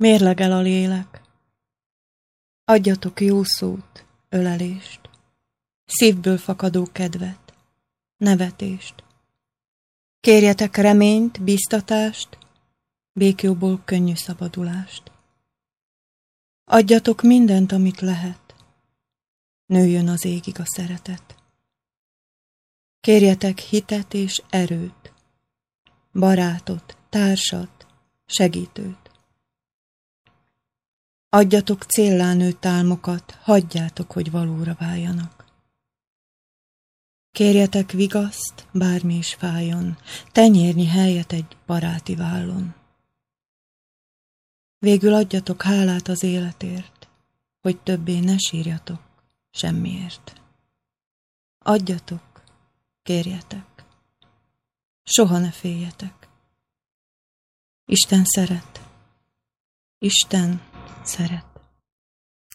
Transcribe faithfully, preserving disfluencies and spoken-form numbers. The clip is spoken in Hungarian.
Mérlegel a lélek. Adjatok jó szót, ölelést, szívből fakadó kedvet, nevetést. Kérjetek reményt, bíztatást, békjóból könnyű szabadulást. Adjatok mindent, amit lehet, nőjön az égig a szeretet. Kérjetek hitet és erőt, barátot, társat, segítőt. Adjatok céllá nőtt álmokat, hagyjátok, hogy valóra váljanak. Kérjetek vigaszt, bármi is fájjon, tenyérnyi helyet egy baráti vállon. Végül adjatok hálát az életért, hogy többé ne sírjatok semmiért. Adjatok, kérjetek, soha ne féljetek. Isten szeret, Isten szeret.